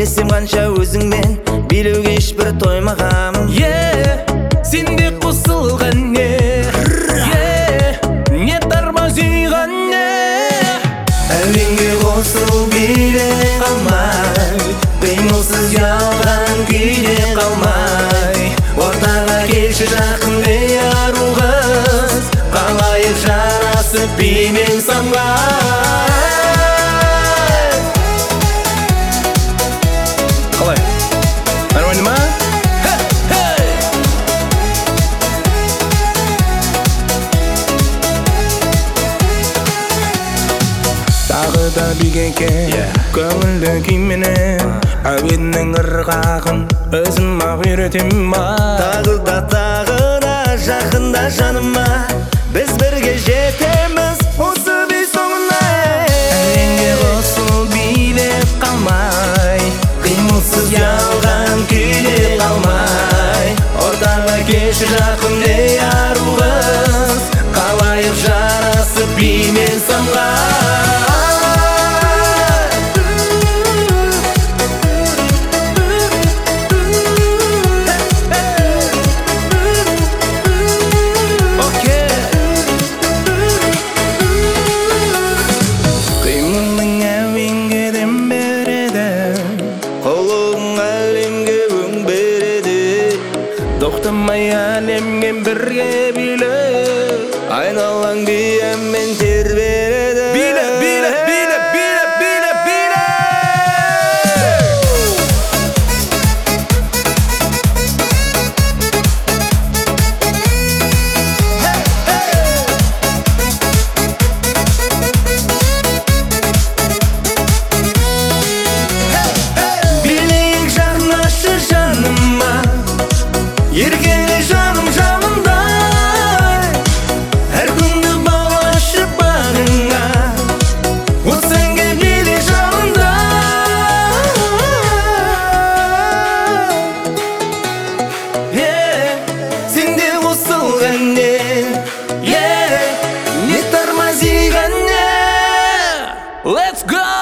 Билесем қанша өзіңмен билеуге ешбір тоймағам. Сенде қосылған не, не тармаз үйған не. Әуенге қосыл биле қалмай, қимылсыз ұялған күйде қалмай. Ортаға келші жақынды ару қыз, қалайық жарасып би мен самғай. Қалай? Нормально ма? Тағы да бигенке көңілді күйменен әуеннің ырғағын өзім-ақ үйретем ма. Тағы да жақында жаныма, біз бірге жетеміз осы би соңына. Әуенге қосыл билеп қалмай, Қимылсыз ұялған күйде қалмай. Ортаға келші жақынды ару қыз, қалайық жарасып би мен самғай. қимылың әуенге дем береді, Қолың әлемге өң береді. тоқтамай әлеммен бірге биле. Айналаң биеммен тербеледі. Биле, биле, биле, биле, биле, биле. Билейік жақындашы жаныма, еркеле жаным жанымдай. Әр күнді балашы бағыңа, осы әнге биле жанымда. Сенде қосылған не, не тармаз иған не. Let's go!